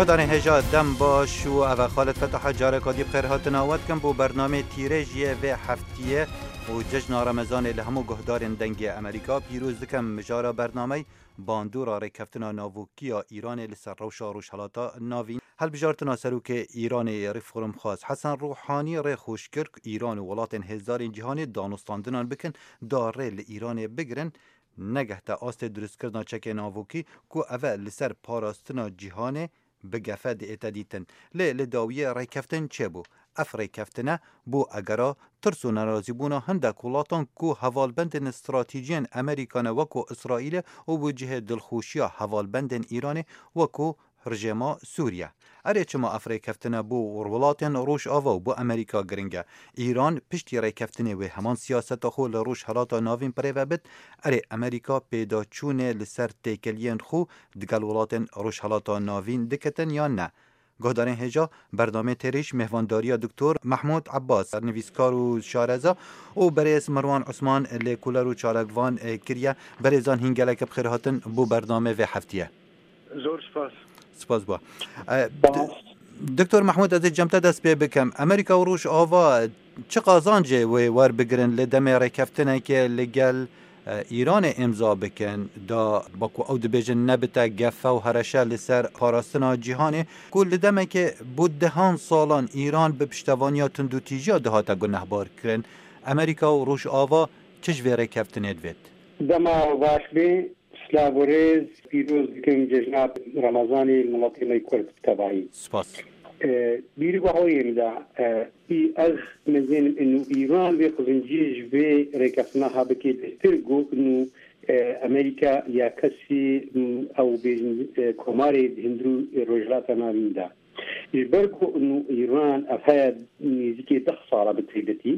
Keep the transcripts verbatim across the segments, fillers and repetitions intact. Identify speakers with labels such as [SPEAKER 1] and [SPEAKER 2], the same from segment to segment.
[SPEAKER 1] گودان هجا دم باش و او خالد فتح جاره کادی بخیر هاتن آواد کن بو برنامه تیرژیه و هفتیه و جشن رمضان لهمو گهدارن دنگی امریکا پیروز دکم مجارا برنامه باندورا ریکفتنا ناووکیا ایران لسر روشا روشحالاتا ناوین هل بجارتنا سروک ایران رفقرم خاص حسن روحانی ری خوشکرک ایران و ولاتن هزار جهانی دانستاندنان بکن داره لإیران بگرن نگه تا آست درست کردن چک ناووکی کو اول لسر پاراستنا جهان بگفه دی اتدیتن لی لداویه ریکفتن چه بو؟ اف ریکفتنه بو اگرا ترسو نرازی بونا هنده کولاتان کو حوالبندن استراتیجین امریکان وکو اسرائیل و بو جه دلخوشیا حوالبندن ایران وکو رژیما سوریه. اره چما اف ریکفتنه بو ورولاتن روش آوا و بو امریکا گرنگه. ایران پشتی ریکفتنه و همان سیاست خو لروش حالاتا ناوین پریوه بد اره امریکا پیدا چونه لسر تیکلین خو دگل ولاتن روش حالاتا ناوین دکتن یا نه. گهدارن هجا برنامه تریش مهوانداری دکتر محمود عباس نویسکار و شارزا و بریز مروان عثمان لیکولر و چارگوان کریه بریزان هنگلک بخیر هاتن بو برنامه و هفتیه
[SPEAKER 2] زور سپاس
[SPEAKER 1] سپاس با دکتر محمود از جمته دست پی بکم امریکا و روش آوا چه قازانجه و وار بگرن لدمه ریکفتنه که لگل ایران امضا بکن دا باکو او دبیجن نبتا گفه و هرشه لسر پاراستنا جهانه کل دمه که بود دهان سالان ایران به پشتوانیا تندو تیجیا دهاتا گنه بار کرن امریکا و روش آوا چش ویره کفتن ادوید
[SPEAKER 2] دما باش بی سلاو و ریز پیروز بکن جشنات رمضانی ملاتی میکرد تبایی
[SPEAKER 1] سپاس
[SPEAKER 2] بیری با هایم دا ای از مزین انو ایران به خزنجیش به ریکفتنا ها بکی بستر گو انو امریکا یا کسی او بیجن کماری هندرو رجلات نامین دا برگو انو ایران افهاد نیزیکی دخ سالا بتریبتی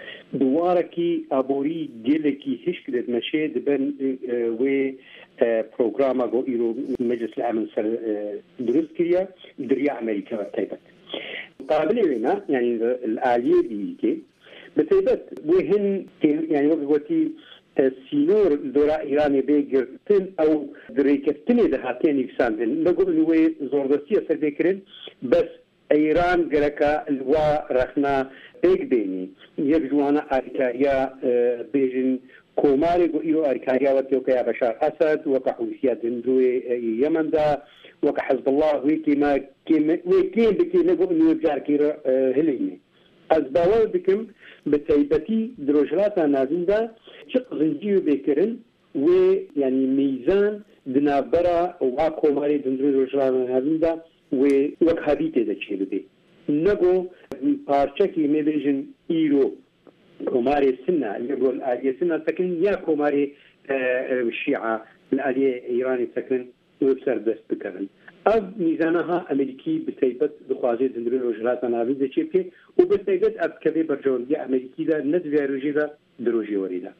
[SPEAKER 2] دوارکی ابوری گلکی هش کدت مشه دبن و پروگراما گو ایرو مجلس الامن سر درست کریا دریا امریکا تایبت قابل وینا يعني الآلية دي كي بتثبت وهن يعني وقتي سينور دورا إيراني بيجرتن أو دريكتني ده هاتين يفساندن نقول إنه زوردستية سردكرن بس إيران جركا الوا رخنا إيك بيني يبجوانا أركايا بيجن كوماري قو أركايا وتوكيا بشار أسد وكحوثيات هندوي يمن دا وكحزب الله ويكي ما كيم ويكي بكي نقول إنه يبجار كيرا هليني أزباول بكم بتيبتي دروجلاتا نازندا شق زنجيو بكرن ويعني ميزان دنابرا وكوماري دروجلاتا نازندا وكهابيتي دا تشيلو دي نقول بارشكي ميبيجن إيرو كوماري سنة يقول آلية سنة سكن يا كوماري الشيعة الآلية إيراني سكن وبسر دست بكرن أب ميزانها أمريكي بتيبت دخواجه دندري روجلات نابين ده چيبكي وبتيبت أب كبه برجولية أمريكي ده ندوية روجي ده دروجي وريده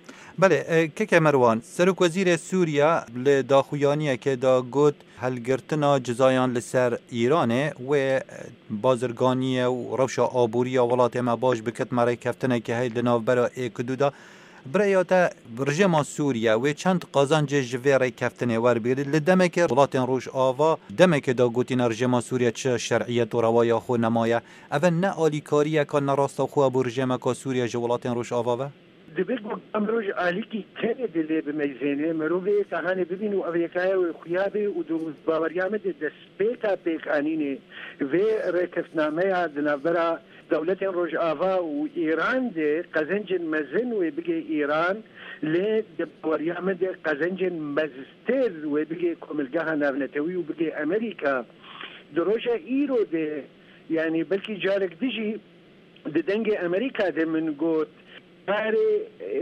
[SPEAKER 1] بله که مروان سرک وزیر سوریا لداخویانیه که دا گوت هلگرتنا جزایان لسر ایرانه و بازرگانیه و روشا آبوریه ولات ما باش بکت مره کفتنه که هی لناو برا ایکدودا برایاتا رژیم سوریا و چند قازان جوی کفتنه ور بگیرد لدمه که ولات روش آوا دمه که دا گوتین رژیم سوریا چه شرعیت و روایا خو نمایه اول نه آلیکاریه که نراستا خو ابو رژیم که سوریا جولات روش آوا
[SPEAKER 2] دبیت امروز علیکی کنه دلی به میزنه مروی تهانه ببینو اولیکای و خیابه و دو باوریامه دسپیتا پیکانینه و رکفتنامه دنابرا دولت روج آوا و ایران ده قزنج مزن و بگه ایران لی باوریامه ده قزنج مزستر و بگه کملگاه نافنتوی و بگه امریکا دروجه ایرو ده یعنی بلکی جارک دیجی ده دنگ امریکا ده من گوت باره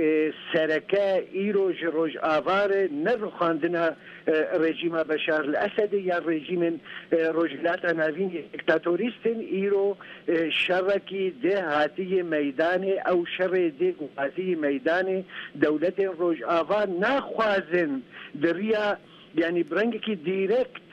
[SPEAKER 2] سرکه ایروج روج آواره نرو خواندنه رژیم بشار الاسد یا رژیم روجلات ناوین دیکتاتوریستن ایرو شرکی ده هاتی میدان او شر ده هاتی میدان دولت روج آوار نخوازن دریا يعني برنگی دیرکت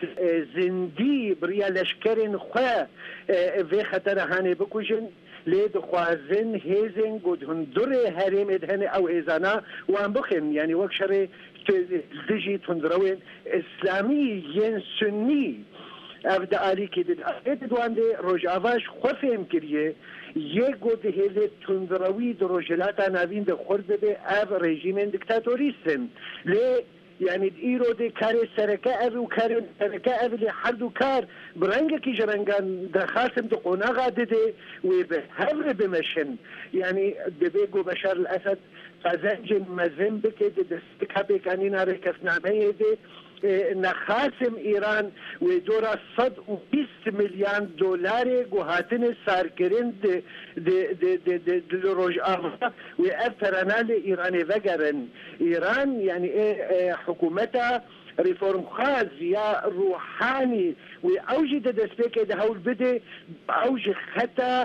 [SPEAKER 2] زندی بریا لشکرین خواه و خطر هانه بکوشن لید خوازن هیزن گود هندور هریم ادهن او هیزانا و هم بخن يعني وقت شر دجي تندروين اسلامي ين سني
[SPEAKER 3] افد آلی که دید افد دوانده روش آواش خوفیم کریه یک گود هیله تندروی در روشلات نوین ده خورد بده اف رژیم دیکتاتوریستن لی یعنی ایرو ده کار سرکه او و کار سرکه او لی هر دو کار برنگه که جرنگان درخواستم ده قناغا ده و به هفر بمشن یعنی ده بگو بشار الاسد فزنج مزم بکه ده دسته که بکنین حرکت نامه ده نخاسم ایران و دورا صد و بیست میلیون دلار گوهاتن سرکرین د د د د روج آوا و افرانال ایرانی وگرن ایران یعنی حکومتا ریفورم خاص یا روحانی و اوج د دسپیک د هول بده اوج خطا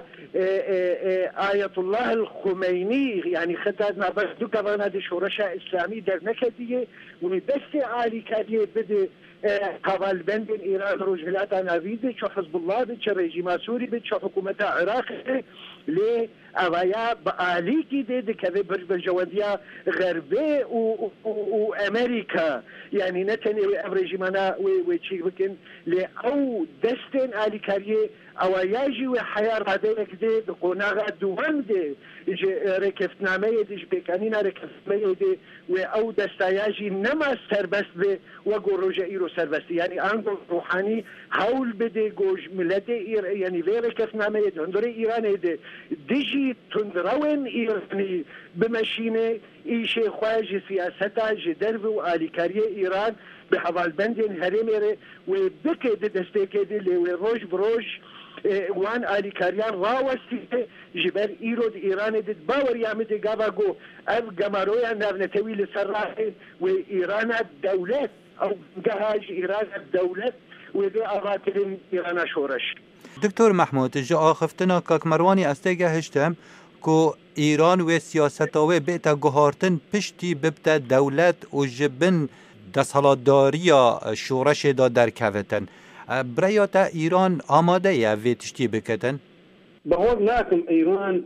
[SPEAKER 3] آیت الله الخمینی یعنی خطا نبرد دو کوانا د شورش اسلامی در نکدیه و بس عالی کدیه بده قبل بند ایران روجلات نویده چو حزب الله بید چو رژیم سوری بید چو حکومت عراق لی اویا با آلی کی ده که بر برجوادیا غربی و, و, و امریکا یعنی نتنی و رژیمانا و, و چی بکن لی او دستن آلی کاریه اویاجی و حیار راده ده ده قناغ دوام ده رکفتنامه ده جبکانین رکفتنامه ده و او دستایاجی نما سربست به و گو روژه ایرو سربستی یعنی آنگو روحانی حول بده گوش ملت ایر یعنی وی رکفتنامه ده هندوره ایران ده دیجی تندروین ایرانی بمشینه ایش خواهج سیاستا جدرب و آلیکاری ایران به حوالبندین هرمیره و بکه ده دسته که ده لیوی روش بروش وان آلیکاریان راوستی جبر ایرو ده ایران ده باور یامده گاوا گو اف گمارویا نرنتوی لسر راه و ایران دولت او گهاج ایران دولت و ده آغاترین ایران شورش.
[SPEAKER 1] دکتر محمود جا آخفتنا کاک مروانی استیگه هشتم که ایران و سیاستاوه بیتا گوهارتن پشتی ببتا دولت و جبن دستهالاتداری شورش دا درکوتن برایاتا ایران آماده یا ویتشتی بکتن؟
[SPEAKER 2] باور ناکم ایران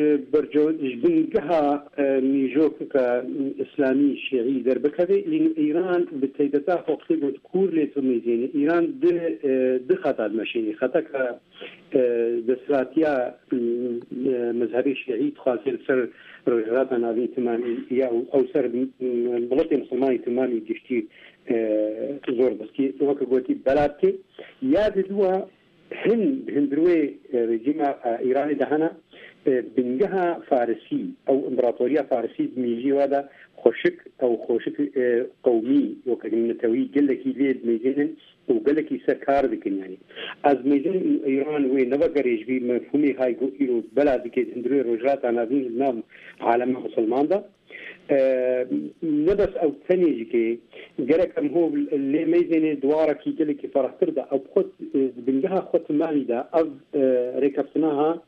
[SPEAKER 2] جبنگها میجوک که اسلامی شیعی در بکده لین ایران به تیدتا خوختی بود کور لیتو میزینه ایران ده ده خطا مشینی خطا که دستراتیا مذهبی شیعی تخاصل سر رجرات ناوی تمامی یا او سر بلط مسلمانی تمامی گشتی زور بسکی وقت گوتی بلاد که یاد دوا هند هندروي رژیم ایرانی دهنا بنجها فارسی او امبراطوريه فارسی میجی ودا خوشک او خوشک قومي وكمنتوي قلك ليد ميزن وقلك سركار دكن يعني از ميزن ايران وي نبغريج بي مفهومي هاي جو ايرو بلد كي هندروي رجرات انا بين نام عالم مسلمان ده أه نبس او ثاني كي جركم هو اللي ميزن دواره كي قلك فرح تردا او خد بنجها خد مالي ده او أه ركبتناها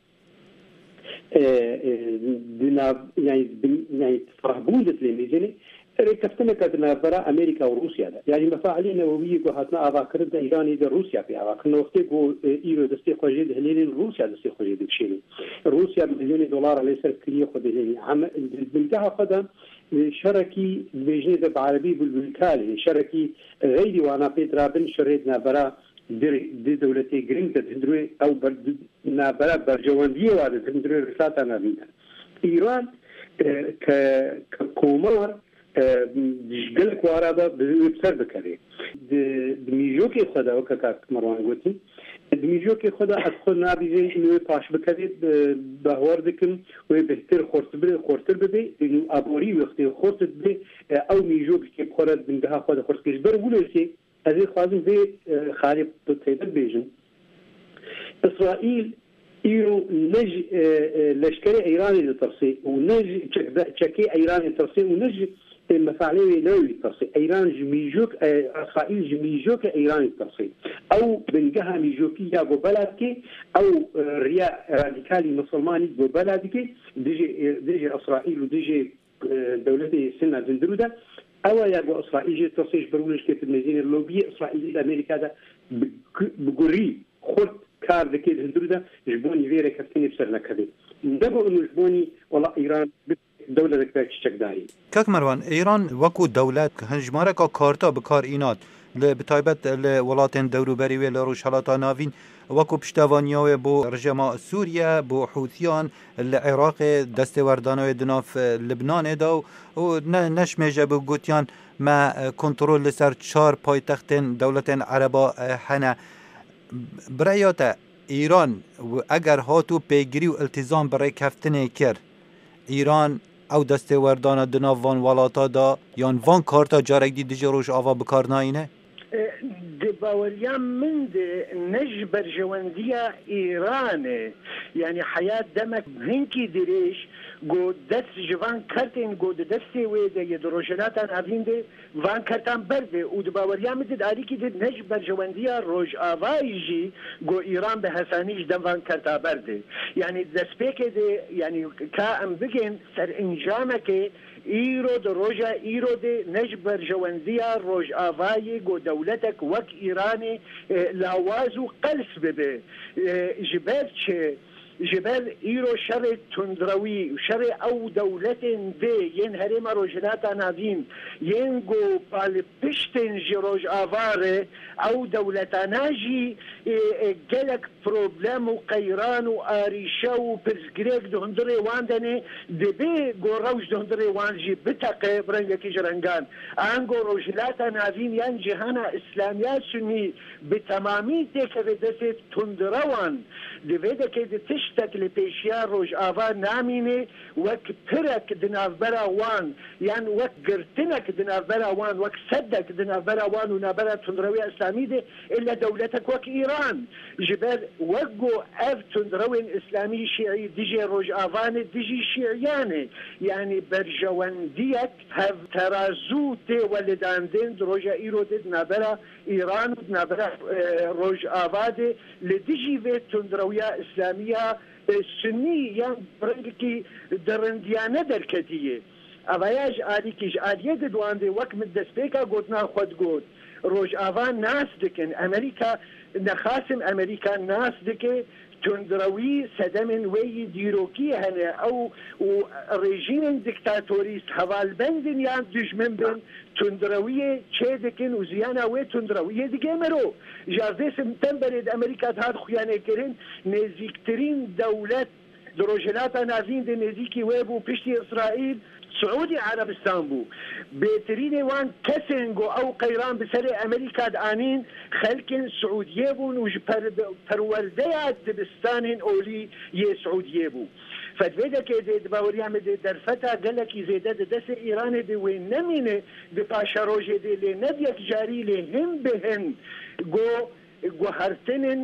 [SPEAKER 2] دنا يعني يعني فرهبوندت لميزني ركبتنا كنا برا امريكا وروسيا ده يعني مفاعلين نوويه وهاتنا اذاكر ده ايران ده روسيا في اذاكر وقت جو ايرو دستي خوجي ده هلين روسيا دستي خوجي ده شيء روسيا مليون دولار ليس كليه خد هلين عم بنتها قدم شركي بيجي ده بعربي بالوكاله شركي غيري وانا بيترا بن شريتنا برا دي دولتي جرينت هندروي او برا برجوانديه وهذا هندروي رسالتنا بينا ايران ككومار دشگلک وارده بسر بکره دمیجو که خدا وکاک مروان گوتی دمیجو که خدا از خود نابیزین اینو پاش بکره بهوار دکن و بهتر خورت بده خورتر بده اینو ابوری وقتی خورت بده او میجو که خورد بنده خدا خورت کش بر ولسی از این خوازم به خالق تیدر بیجن اسرائیل ایرو نج لشکر ایرانی لترسی و نج چکی ایرانی ترسی و نج مفاعله نووي ترسي ايران جميجوك اسرائيل جميجوك ايران ترسي او بنجها ميجوكيه جو بلدك او رياء راديكالي مسلماني جو بلدك ديجي ديجي اسرائيل وديجي دولتي سنه زندروده او يا جو اسرائيل ترسي برولش كيف المدينه اللوبيه اسرائيل امريكا ده بقري خد كار دكي زندروده جبوني فيرا كفتني بسرنا كذا دبو انه جبوني والله ايران دولة كاك
[SPEAKER 1] مروان ایران وکو دولت هنجماره که کارتا بکار اینات بتایبەت لە وڵاتێن دەوروبەری وێ لە ڕۆژهەڵاتا ناوین وەکو پشتیوانیاوێ بۆ ڕژێما سووریا بۆ حوتیان لە عێراقێ دەستێوەردانەوەی دناف لبنانێدا و نەشمێژە بە گوتیان ما کۆنتڕۆل لەسەر چار پایتەختێن دەوڵەتێن عەرەبا هەنە. برایاتە ئیران ئەگەر هاتوو پێگیری و ئلتیزام بەڕێکەفتنێ کرد ئیران ئەو دەستێوەردانە دناف وان وڵاتادا یان وان کارتا جارێک دی دژی ڕۆژ ئاوا بکارناینە؟
[SPEAKER 3] باوەریان من نەژ بەرژەوەندیە ئیرانێ یعنی حیات دەمەک هەنکی درێژ گۆ دەست ژڤان کەرتێن گۆ دەستێ وێ دەیە ڕۆژەلاتان ئاڤین دێ وان کەرتان بەردێ و باوەریان بدت ئاریکی دێت نەژ بەرژەوەندیە ڕۆژ ئاوایژی گۆ ئیران بە هەسانیش دەموان کەرتا بەردێ یعنی دەستپێکێ دێ یعنی کا ئەم بگەن سەر ئینجامەکێ ئیرۆ دە ڕۆژە ئیرۆ دێ نەژ بەرژەوەندیە ڕۆژ ئاوایی گۆ دەولەتێک وەک ئیرانی لاواز و قەلس ببێ ژبەر چێ جبال ئیرۆ شەڕێ تندڕەوی و شەڕێ ئەو دەولەتێن دێ یەن هەرێمە ڕۆژهەڵاتە ناوین یەن گۆ پشتێن ژی ڕۆژ ئاوارێ ئەو دەولەتاناژی گەلک پرۆبلەم و قەیران و ئاریشە و پرسگرێک دهندڕێ وان دەنێ دەبێ گۆ ڕەوش دهندڕێ وانژی بتەقێ برەنگەکی ژرەنگان ئان گۆ ڕۆژهەڵاتە ناوین یان جیهانە ئیسلامیا سنی بتەمامی تێکەوێ دەسێت تندڕەوان دەبێ دەکەیت تشتێک لە پێشیا ڕۆژ ئاوا نامینێ وەک پرەک دناوبەرە وان یان وەک گرتنێک دناوبەرە وان وەک سەدێک دناوبەرە وان و نابەرە تندڕەوی ئەسلامی دێ ئللا دەولەتێک وەک ئیران ژبەر وەک گۆ ئەف تندڕەوێن ئیسلامی شیعی دژێ ڕۆژ ئاوانێ دژی شیعیانێ یعنی بەرژەوەندیەک هەv تەرازوو تێوە لەداندێن ڕۆژە ئیرۆ دێت نابەرە ئیران و نابەرە ڕۆژ ئاوا دێ لە دژی بێت تندڕەویە ئیسلامیە سنی یان ڕنگێکی دەڕندیانە دەرکەتیە ئەڤایاژ ئالیکیش ئالیە دەدواندێ وەک من دەستپێکە گوتنا خۆت گوت ڕۆژ ئاوا ناس دکن ئەمریکا نەخاسم ئەمریکا ناس دکێ تندڕەوی سەدەمن وەی دیرۆکی هەنێ ئەو ڕێژیمن دیکتاتۆریست هەواڵبەندن یان دژمن بن تندڕەویە چێ دکن و زیانە وێ تندڕەویە دیگە مەرۆ ژاردێ سپتەمبەرێ ئەمریکات هات خویانێکردن نێزیکترین دەولەت ڕۆژهەڵاتە ناوین دە نێزیکی وێ بوو پشتی ئیسرائیل سعودی عربستان بوو بێترینێ وان کەسێن گۆ ئەو قەیران بسەرێ ئەمریکات ئانین خەلکن سعودیە بوون و پەروەردەیە دبستانین ئۆلی یێ سعودیە بوو فتوێ دەکێ دێت باوەریامە دێ دەرفەتە گەلێکی زێدە دەدەسێ ئیرانێ دێ وێ نەمینێ دە پاشە ڕۆژێ دێ لێ نەبیەک جاری لێ هەم بهن گۆ گوهرتنن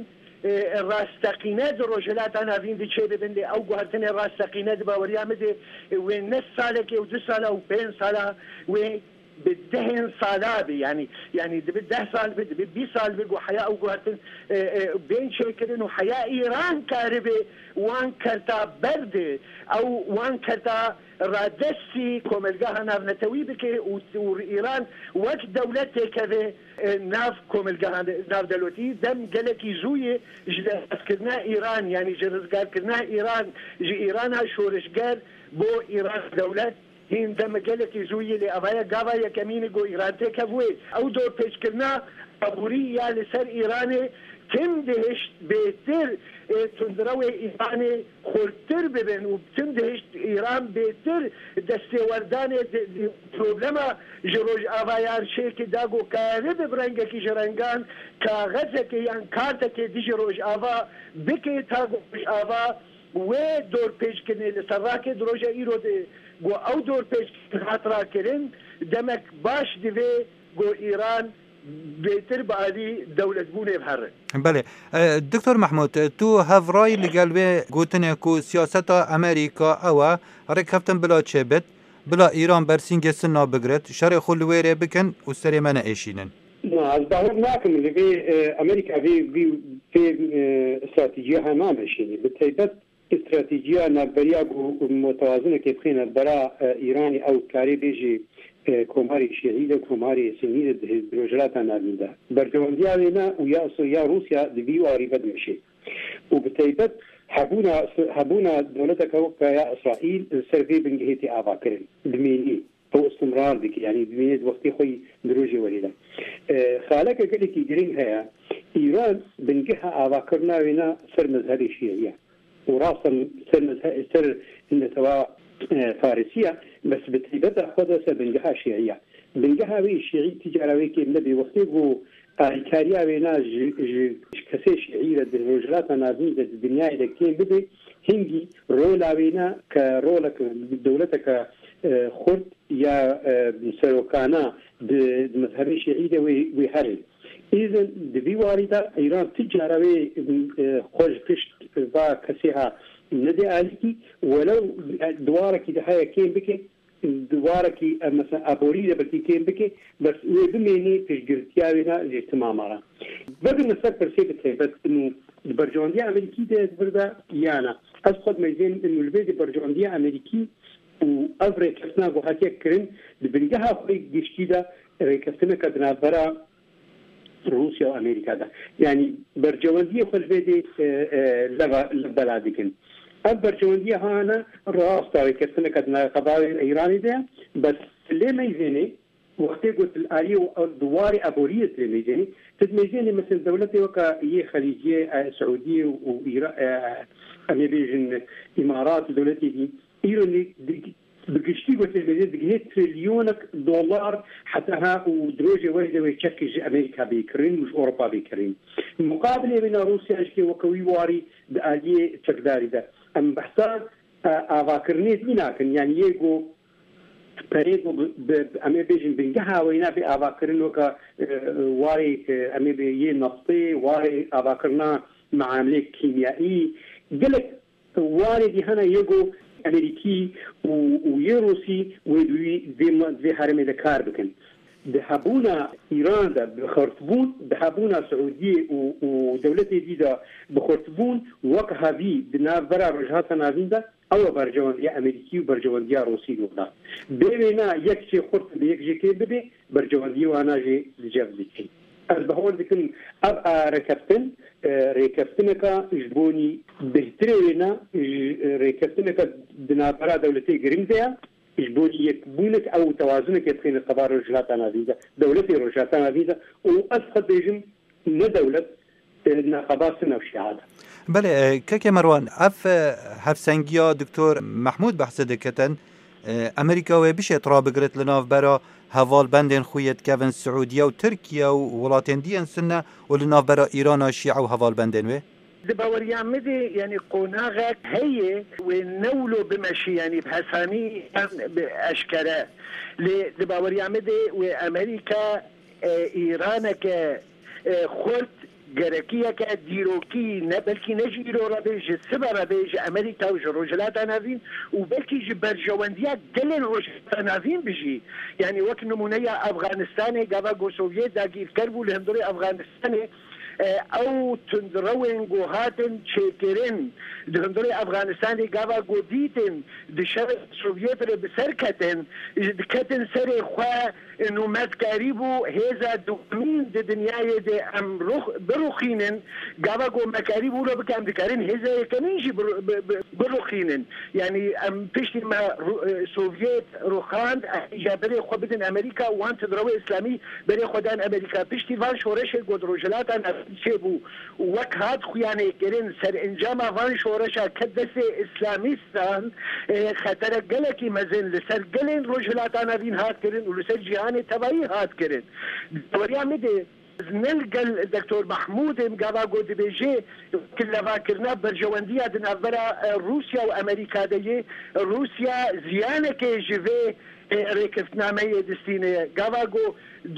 [SPEAKER 3] ڕاستەقینە ڕۆژهەڵاتە ناوین چێ ببندێ ئەو گوهرتنێ ڕاستەقینە باوەریامە دێ وێ نە ساڵێکی و دو ساڵە و پێنج ساڵە وێ بدهن سالا بي يعني يعني دبي ده سال بي دبي بي سال بي وحياة أو قهرتن بين شكلين وحياة إيران كاربي وان كرتا برد أو وان كرتا رادسي كوملجاها ناف نتوي بكي وإيران وقت دولتي كذا ناف كوملجاها ناف دلوتي دم جلكي زوية جلس كرنا إيران يعني جلس قال كرنا إيران جي إيران شورشجار بو إيران دولة هین دەمەگەلێکی زوویە لێ ئەڤایە گاوا یەکەمینی گۆ ئیرانتێکە بووێ ئەو دۆ پێچکردنا ئەبووری یا لەسەر ئیرانێ تم دەهشت بێتر تندڕەوێ ئیرانێ خۆرتر ببن و تم دەهشت ئیران بێتر دەستێوەردانێ پرۆبلەمە ژە ڕۆژ ئاڤایان شێکی داگۆ کارە ببرەنگەکی ژەرەنگان کاغەزێکی یان کارتێکی دیژی ڕۆژ ئاوا بکەیت تا ڕۆژ ئاوا وێ دۆر پێچکردنێ لەسەر ڕاکێ درۆژە ئیرۆ دێ گۆ ئەو دۆر پێش هاتڕاکردن دەمەک باش دەوێ گۆ ئیران بێتر بەعالی دەولەتبوونێ بهەڕێ.
[SPEAKER 1] بەڵێ دکتۆر محمود تو هەڤڕای لەگەڵ وێ گوتنێک و سیاسەتا ئەمریکا ئەوە ڕێککەفتن بلا چێ بێت بلا ئیران بەرسینگە سنا بگرێت شەڕێ خۆ لێرێ بکەن و سەرێ مە نەئێشینن.
[SPEAKER 2] از باور ناکەم لەوێ ئەمریکا پێ استراتیجیە هەمان بەشینی بتایبەت استراتیجیا نابریا و متوازنه که بخینه برای ایران او کاری بیجی کماری شیعی و کماری سنی روجلات نابینده برجواندی آلینا و یا یا روسیا دوی واری بد میشه و بتایبت حبونا حبونا دولت که یا اسرائیل سرفی بنگهیتی آوا کرن دمینی او استمرار دي يعني بميز وقتي خوي دروجي وليدا خالك قال لك جرين هيا ايران بنجها اذاكرنا وينا سر مذهبي الشيعيه وراسا سر مذهب سر ان سواء فارسيه بس بتبدا خدها بنجها شيعيه بنجها وي شيعي تجاروي كي النبي وقتي هو الكاريا وينا كسي شيعي للرجلات نازين الدنيا اذا كان بدي هنجي رولا وينا كرولك دولتك خرد یا سروکانا د مذهبی شیعی د وی هرل اذن د بیواردا ایران تجاروي خوش پشت با کسیها ندی علیکی ولو دوارکی ده هيا كين بكي دوارکی مثلا ابوري بكي كين بكي بس وبميني تشجرتياوينا الاجتماع بدل نسك برسيبته بس انه البرجونديه امريكي ده بردا يانا اسقط ميزين انه البيت البرجونديه امريكي وأفريق كسنا وهاتي كرين بنجها خوي جشتيدا ريكستنا كدنا برا روسيا وأمريكا ده يعني برجواندية خلفيدي لبا لبلادكن البرجواندية هانا راستا ريكستنا كدنا قبائل إيراني ده بس ليه ميزيني وقتي قلت الآلية والدواري أبورية ليه ميزيني تدميزيني مثل دولتي وكا هي خليجية سعودية وإيران أمريكا إمارات دولتي دي إيران بقشتي قلت لك تريليونك دولار حتى ها ودروجة واحدة ويشكل أمريكا بيكرين مش أوروبا بيكرين المقابلة بين روسيا أشكي وكوي واري بآلية تقداري ده أم بحثان أفاكرنيت مناكن يعني يجو بريدو بأمي بيجن بنجها وينا بأفاكرين وكا واري أمي بيجي نفطي واري أفاكرنا معاملة كيميائي قلت واري دي هنا يجو امریکی و روسی و دوی ذي حرم ذكر بكن بحبونا ايران ده بخرطبون بحبونا سعوديه ودولتي دي ده بخرطبون وقها بي بنابرا رجهات نازين ده او برجوانديه امريكي وبرجوانديه روسي نودا بينا يكشي خرط بيكشي كي ببي برجوانديه وانا جي لجافزيكي از بهول دكن اب ركبتن ريكفتنكا جبوني بهترينا ريكفتنكا دنابرا دولتي جريمديا جبوني يكبونك او توازنك يتخين القبار رجلات نافيزا دولتي رجلات نافيزا واسقط بيجم ندولة نقابات سنة وشهادة
[SPEAKER 1] بله كاكي مروان اف هفسنگيا دكتور محمود بحث دكتن امريكا وبيش اطراب قرت لناف برا هوال بندن خويت كافن سعودية وتركيا وولاتين دي انسنة ولناف برا ايران الشيعة وهوال بندن وي
[SPEAKER 3] دباور يعمدي يعني قناغك هي ونولو بمشي يعني بحساني بأشكرا دباور يعمدي وامريكا ايرانك خلط گرکیه که دیروکی نه بلکی نجیرو را بیج سبا را بیج امریکا و جروجلات نازین و بلکی جبرجواندیه دلن روجلات نازین بجی یعنی وقت نمونه افغانستان گاوا گو سوویت داگیر کربو لهمدوری افغانستان او تندروين جوهاتن شكرين دهندوري افغانستان جاوا جوديتن دشر السوفيت بسركتن دكتن سري خوا انه مات قريبو هذا دومين د دنيا دي ام روخ بروخينن جاوا جو مكاريبو لو بكام دكارين هذا كنيجي بروخينن يعني ام بيشتي ما سوفيت روخاند جابري خو بدن امريكا وان تدروي اسلامي بري خدان امريكا بيشتي فال شورش گودروجلات شبو وقت خویانه کردن سر انجام وان شورش کدس اسلامیستان خطر گلکی مزن لسر گلین رجلاتان وین هات کردن و لسر جهان تبایی هات کردن دوریا میده نلقى الدكتور محمود مقابا قد بيجي كل فاكرنا برجواندية دنابرا روسيا وامريكا دي روسيا زيانة كي جيفي ريكفتنا مية دستينة قابا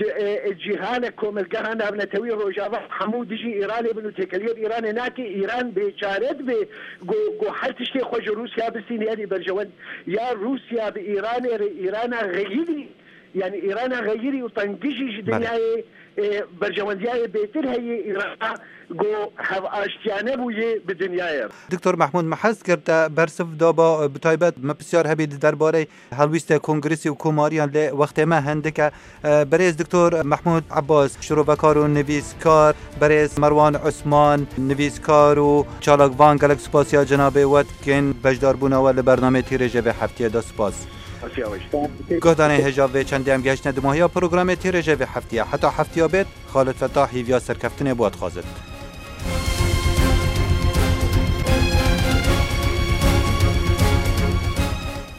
[SPEAKER 3] جهانكم الجهان ابن توي روجافا حمود جي ايراني بنو تكليب ايراني ناكي ايران بشارد ب جو حالتشتي خوج روسيا بسيني ادي برجوان يا روسيا بايران ايران غيري يعني ايران غيري وطنجي دنياي برجواندية بيتر هي ايران جو هاف اشتيانه بويه بدنياي
[SPEAKER 1] دكتور محمود محس کرد برسف دابا بتایبت ما بسیار هبید درباره هلویست کنگرسی و کماریان ل وقت ما هندک برز دکتور محمود عباس شروبکار و نویسکار برز مروان عثمان نویسکار و چالاک وان گلک سپاسیا جناب واتکن بجدار بونا ول برنامه تیرجه به هفته دا سپاس گهدانه هجاب و چندی هم گشت ندماهی پروگرام تیرجه و هفتیه حتی هفتیه بید خالد فتاحی ویا سرکفتنه بود خوازد.